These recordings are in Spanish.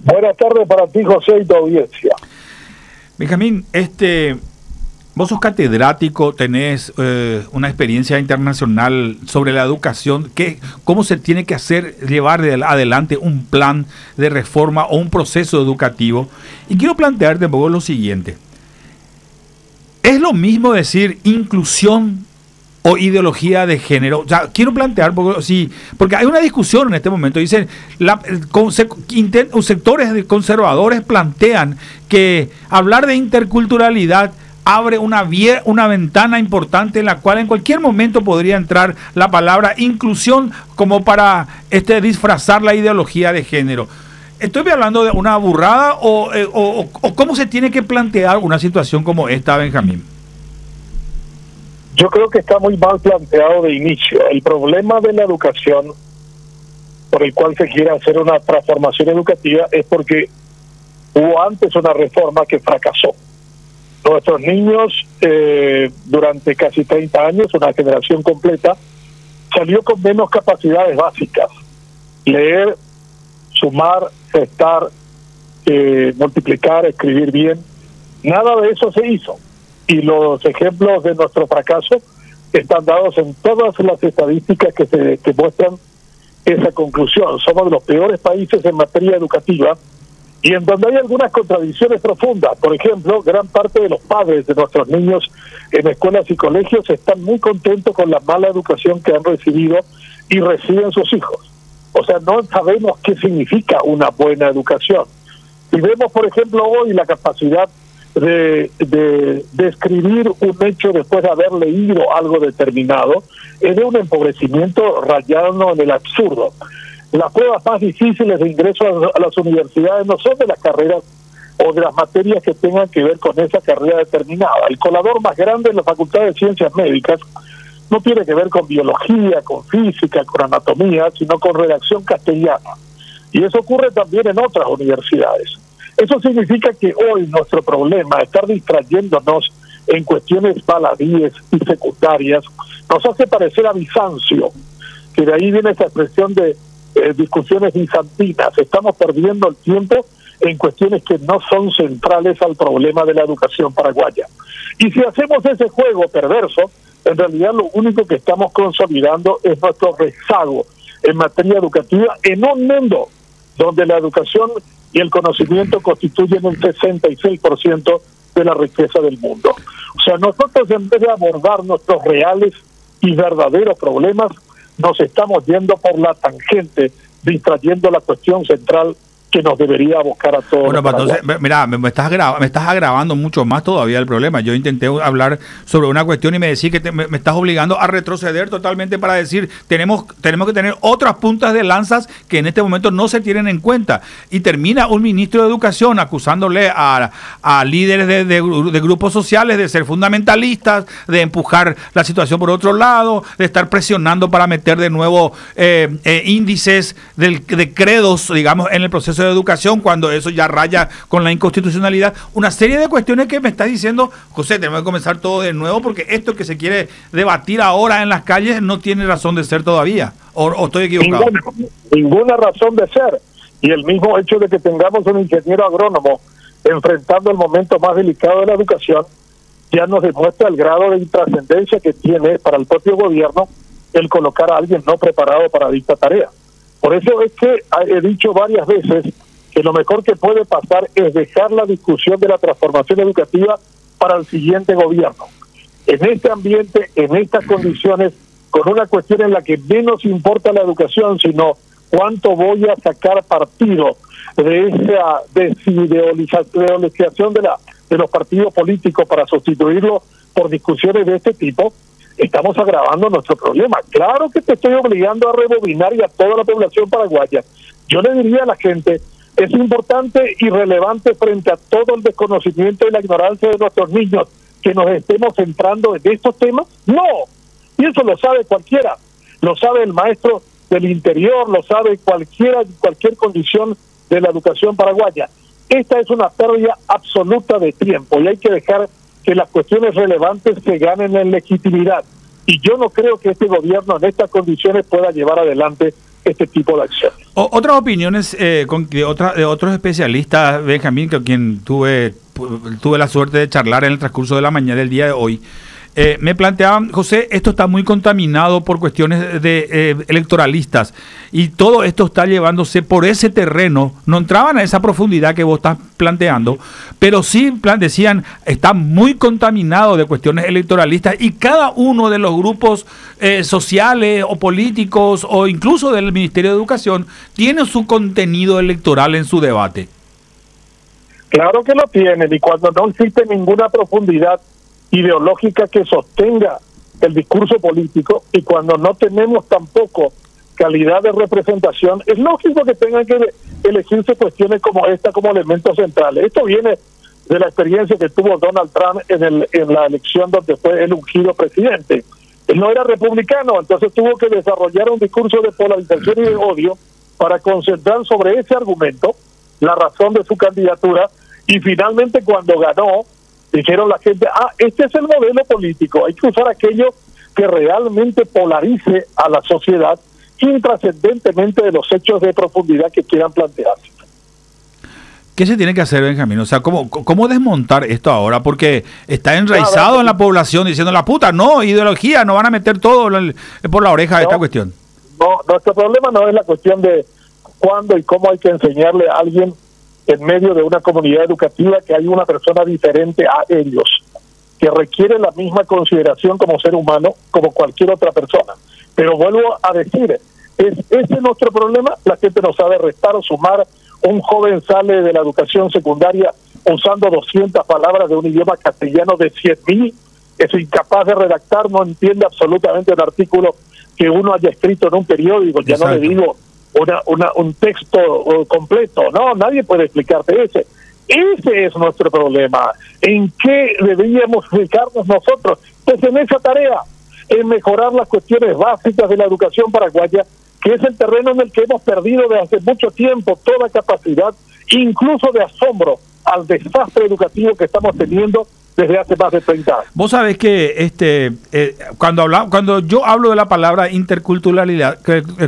Buenas tardes para ti, José, y tu audiencia. Benjamín, vos sos catedrático, tenés una experiencia internacional sobre la educación. ¿Cómo se tiene que llevar adelante un plan de reforma o un proceso educativo? Y quiero plantearte un poco lo siguiente. ¿Es lo mismo decir inclusión o ideología de género? O sea, quiero plantear, porque hay una discusión en este momento. Dicen, sectores conservadores plantean que hablar de interculturalidad abre una ventana importante en la cual en cualquier momento podría entrar la palabra inclusión como para disfrazar la ideología de género. ¿Estoy hablando de una burrada o cómo se tiene que plantear una situación como esta, Benjamín? Yo creo que está muy mal planteado de inicio. El problema de la educación, por el cual se quiere hacer una transformación educativa, es porque hubo antes una reforma que fracasó. Nuestros niños, durante casi 30 años, una generación completa, salió con menos capacidades básicas. Leer, sumar, restar, multiplicar, escribir bien. Nada de eso se hizo. Y los ejemplos de nuestro fracaso están dados en todas las estadísticas que muestran esa conclusión. Somos de los peores países en materia educativa y en donde hay algunas contradicciones profundas. Por ejemplo, gran parte de los padres de nuestros niños en escuelas y colegios están muy contentos con la mala educación que han recibido y reciben sus hijos. O sea, no sabemos qué significa una buena educación. Y vemos, por ejemplo, hoy la capacidad de describir un hecho después de haber leído algo determinado, es de un empobrecimiento rayado en el absurdo. Las pruebas más difíciles de ingreso a las universidades no son de las carreras o de las materias que tengan que ver con esa carrera determinada. El colador más grande en la Facultad de Ciencias Médicas no tiene que ver con biología, con física, con anatomía, sino con redacción castellana. Y eso ocurre también en otras universidades. Eso significa que hoy nuestro problema, estar distrayéndonos en cuestiones baladíes y secundarias, nos hace parecer a Bizancio, que de ahí viene esa expresión de discusiones bizantinas. Estamos perdiendo el tiempo en cuestiones que no son centrales al problema de la educación paraguaya. Y si hacemos ese juego perverso, en realidad lo único que estamos consolidando es nuestro rezago en materia educativa en un mundo donde la educación y el conocimiento constituyen un 66% de la riqueza del mundo. O sea, nosotros en vez de abordar nuestros reales y verdaderos problemas, nos estamos yendo por la tangente, distrayendo la cuestión central que nos debería abocar a todos. Bueno, entonces, mira, me estás agravando mucho más todavía el problema. Yo intenté hablar sobre una cuestión y me decís que me estás obligando a retroceder totalmente para decir tenemos que tener otras puntas de lanzas que en este momento no se tienen en cuenta. Y termina un ministro de Educación acusándole a líderes de grupos sociales de ser fundamentalistas, de empujar la situación por otro lado, de estar presionando para meter de nuevo índices de credos, digamos, en el proceso de educación, cuando eso ya raya con la inconstitucionalidad. Una serie de cuestiones que me estás diciendo, José, tenemos que comenzar todo de nuevo porque esto que se quiere debatir ahora en las calles no tiene razón de ser todavía. ¿O estoy equivocado? Ninguna razón de ser. Y el mismo hecho de que tengamos un ingeniero agrónomo enfrentando el momento más delicado de la educación ya nos demuestra el grado de intrascendencia que tiene para el propio gobierno el colocar a alguien no preparado para dicha tarea. Por eso es que he dicho varias veces que lo mejor que puede pasar es dejar la discusión de la transformación educativa para el siguiente gobierno. En este ambiente, en estas condiciones, con una cuestión en la que menos importa la educación, sino cuánto voy a sacar partido de esa desideologización de los partidos políticos para sustituirlo por discusiones de este tipo, estamos agravando nuestro problema. Claro que te estoy obligando a rebobinar y a toda la población paraguaya. Yo le diría a la gente, ¿es importante y relevante frente a todo el desconocimiento y la ignorancia de nuestros niños que nos estemos centrando en estos temas? No, y eso lo sabe cualquiera. Lo sabe el maestro del interior, lo sabe cualquier condición de la educación paraguaya. Esta es una pérdida absoluta de tiempo y hay que dejar que las cuestiones relevantes se ganen en legitimidad. Y yo no creo que este gobierno en estas condiciones pueda llevar adelante este tipo de acciones. Otras opiniones de otros especialistas, Benjamín, con quien tuve la suerte de charlar en el transcurso de la mañana del día de hoy, me planteaban, José, esto está muy contaminado por cuestiones de electoralistas y todo esto está llevándose por ese terreno. No entraban a esa profundidad que vos estás planteando, pero sí decían, está muy contaminado de cuestiones electoralistas y cada uno de los grupos sociales o políticos o incluso del Ministerio de Educación tiene su contenido electoral en su debate. Claro que lo tienen, y cuando no existe ninguna profundidad ideológica que sostenga el discurso político y cuando no tenemos tampoco calidad de representación, es lógico que tengan que elegirse cuestiones como esta como elementos centrales. Esto viene de la experiencia que tuvo Donald Trump en la elección donde fue el ungido presidente. Él no era republicano, entonces tuvo que desarrollar un discurso de polarización y de odio para concentrar sobre ese argumento la razón de su candidatura, y finalmente cuando ganó dijeron la gente, este es el modelo político, hay que usar aquello que realmente polarice a la sociedad intrascendentemente de los hechos de profundidad que quieran plantearse. ¿Qué se tiene que hacer, Benjamín? O sea, ¿cómo desmontar esto ahora? Porque está enraizado en la población diciendo, la puta, no, ideología, no van a meter todo por la oreja de esta cuestión. No, nuestro problema no es la cuestión de cuándo y cómo hay que enseñarle a alguien en medio de una comunidad educativa que hay una persona diferente a ellos, que requiere la misma consideración como ser humano como cualquier otra persona. Pero vuelvo a decir, ese es nuestro problema. La gente no sabe restar o sumar. Un joven sale de la educación secundaria usando 200 palabras de un idioma castellano de 100.000, es incapaz de redactar, no entiende absolutamente el artículo que uno haya escrito en un periódico. Ya no le digo un texto completo, no, nadie puede explicarte ese. Ese es nuestro problema. ¿En qué deberíamos fijarnos nosotros? Pues en esa tarea, en mejorar las cuestiones básicas de la educación paraguaya, que es el terreno en el que hemos perdido desde hace mucho tiempo toda capacidad, incluso de asombro, al desastre educativo que estamos teniendo desde hace más de 30 años. Vos sabés que cuando yo hablo de la palabra interculturalidad,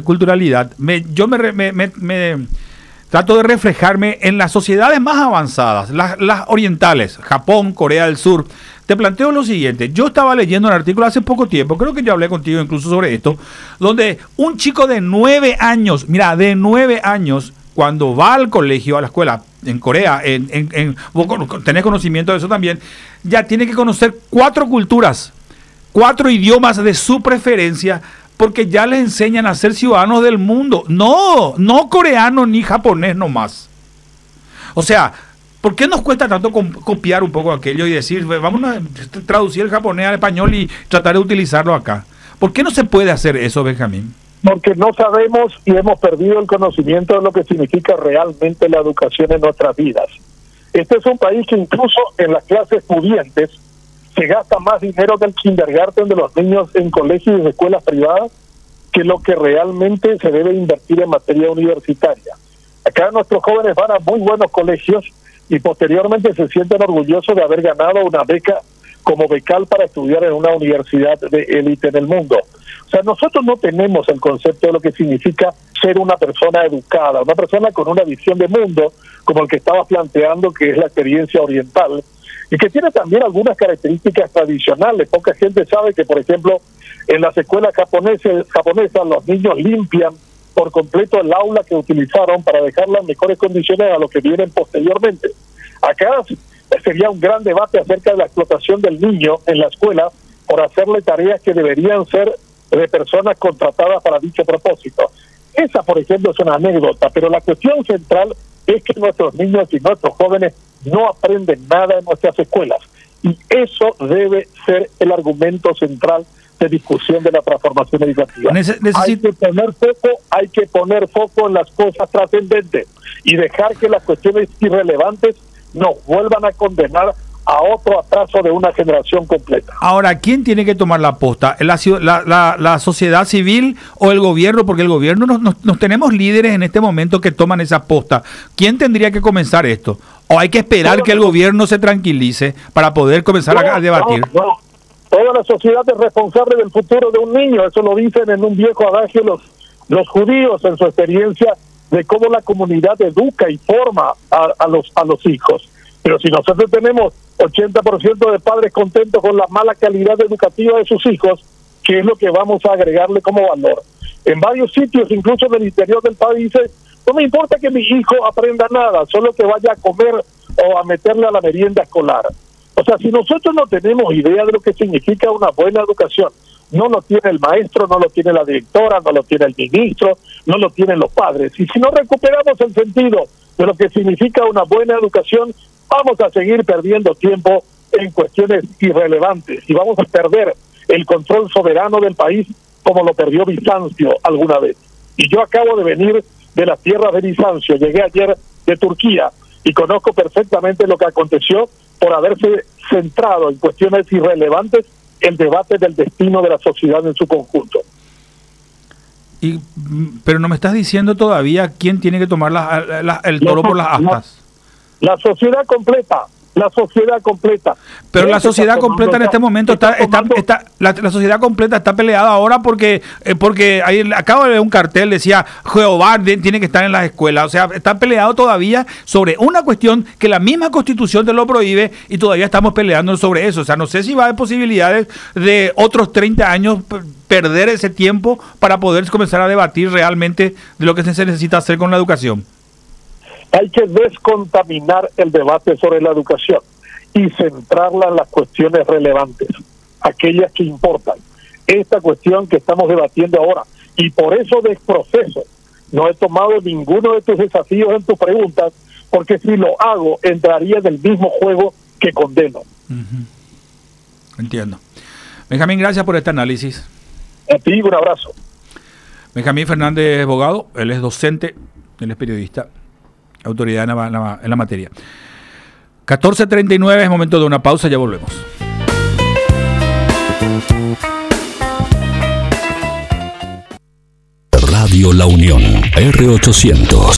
yo me trato de reflejarme en las sociedades más avanzadas, las orientales, Japón, Corea del Sur. Te planteo lo siguiente, yo estaba leyendo un artículo hace poco tiempo, creo que yo hablé contigo incluso sobre esto, donde un chico de 9 años, mira, de 9 años, cuando va al colegio, a la escuela, en Corea, vos tenés conocimiento de eso también, ya tiene que conocer 4 culturas, 4 idiomas de su preferencia, porque ya les enseñan a ser ciudadanos del mundo. No coreano ni japonés nomás. O sea, ¿por qué nos cuesta tanto copiar un poco aquello y decir, vamos a traducir el japonés al español y tratar de utilizarlo acá? ¿Por qué no se puede hacer eso, Benjamín? Porque no sabemos y hemos perdido el conocimiento de lo que significa realmente la educación en nuestras vidas. Este es un país que incluso en las clases pudientes se gasta más dinero del kindergarten de los niños en colegios y escuelas privadas que lo que realmente se debe invertir en materia universitaria. Acá nuestros jóvenes van a muy buenos colegios y posteriormente se sienten orgullosos de haber ganado una beca como becal para estudiar en una universidad de élite en el mundo. O sea, nosotros no tenemos el concepto de lo que significa ser una persona educada, una persona con una visión de mundo, como el que estaba planteando, que es la experiencia oriental, y que tiene también algunas características tradicionales. Poca gente sabe que, por ejemplo, en las escuelas japonesas los niños limpian por completo el aula que utilizaron para dejarla en mejores condiciones a los que vienen posteriormente. Acá sería un gran debate acerca de la explotación del niño en la escuela por hacerle tareas que deberían ser de personas contratadas para dicho propósito. Esa, por ejemplo, es una anécdota, pero la cuestión central es que nuestros niños y nuestros jóvenes no aprenden nada en nuestras escuelas, y eso debe ser el argumento central de discusión de la transformación educativa. Hay que poner foco en las cosas trascendentes y dejar que las cuestiones irrelevantes nos vuelvan a condenar a otro atraso de una generación completa. Ahora, ¿quién tiene que tomar la posta? ¿La sociedad civil o el gobierno? Porque el gobierno nos tenemos líderes en este momento que toman esa posta. ¿Quién tendría que comenzar esto? ¿O hay que esperar que el gobierno se tranquilice para poder comenzar a debatir? Toda la sociedad es responsable del futuro de un niño. Eso lo dicen en un viejo adagio los los judíos en su experiencia de cómo la comunidad educa y forma a los hijos. Pero si nosotros tenemos 80% de padres contentos con la mala calidad educativa de sus hijos, ¿qué es lo que vamos a agregarle como valor? En varios sitios, incluso en el interior del país, no me importa que mi hijo aprenda nada, solo que vaya a comer o a meterle a la merienda escolar. O sea, si nosotros no tenemos idea de lo que significa una buena educación, no lo tiene el maestro, no lo tiene la directora, no lo tiene el ministro, no lo tienen los padres. Y si no recuperamos el sentido de lo que significa una buena educación, vamos a seguir perdiendo tiempo en cuestiones irrelevantes y vamos a perder el control soberano del país como lo perdió Bizancio alguna vez. Y yo acabo de venir de las tierras de Bizancio, llegué ayer de Turquía y conozco perfectamente lo que aconteció por haberse centrado en cuestiones irrelevantes el debate del destino de la sociedad en su conjunto. Pero no me estás diciendo todavía quién tiene que tomar el toro por las astas. La sociedad completa. La sociedad completa. Pero la sociedad completa en este momento la sociedad completa está peleada ahora porque ahí acabo de ver un cartel, decía Jehová tiene que estar en las escuelas. O sea, está peleado todavía sobre una cuestión que la misma Constitución te lo prohíbe y todavía estamos peleando sobre eso. O sea, no sé si va a haber posibilidades de otros 30 años perder ese tiempo para poder comenzar a debatir realmente de lo que se necesita hacer con la educación. Hay que descontaminar el debate sobre la educación y centrarla en las cuestiones relevantes, aquellas que importan. Esta cuestión que estamos debatiendo ahora, y por eso de proceso, no he tomado ninguno de tus desafíos en tus preguntas, porque si lo hago, entraría en el mismo juego que condeno. Entiendo. Benjamín, gracias por este análisis. A ti, un abrazo. Benjamín Fernández Bogado, él es docente, él es periodista, autoridad en la materia. 14:39, es momento de una pausa, ya volvemos. Radio La Unión, R800.